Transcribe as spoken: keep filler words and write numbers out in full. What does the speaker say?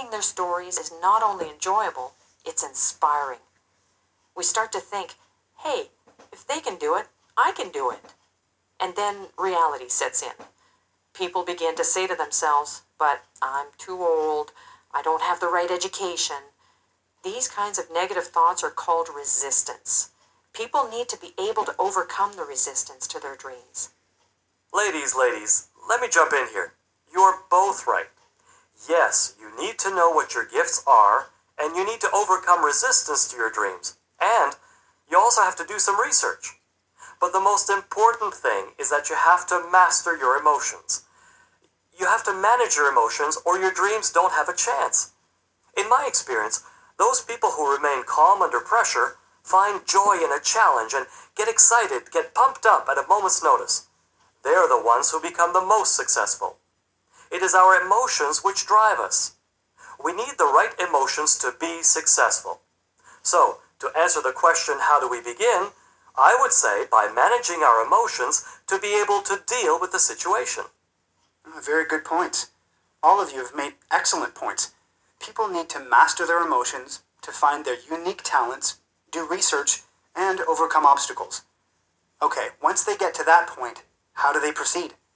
Reading their stories is not only enjoyable, it's inspiring. We start to think, hey, if they can do it, I can do it. And then reality sets in. People begin to say to themselves, but I'm too old, I don't have the right education. These kinds of negative thoughts are called resistance. People need to be able to overcome the resistance to their dreams. Ladies, ladies, let me jump in here. You're both right. Yes, you need to know what your gifts are, and you need to overcome resistance to your dreams. And you also have to do some research. But the most important thing is that you have to master your emotions. You have to manage your emotions or your dreams don't have a chance. In my experience, those people who remain calm under pressure find joy in a challenge and get excited, get pumped up at a moment's notice. They are the ones who become the most successful. It is our emotions which drive us. We need the right emotions to be successful. So, to answer the question, how do we begin? I would say by managing our emotions to be able to deal with the situation. Oh, very good points. All of you have made excellent points. People need to master their emotions, to find their unique talents, do research, and overcome obstacles. Okay, once they get to that point, how do they proceed?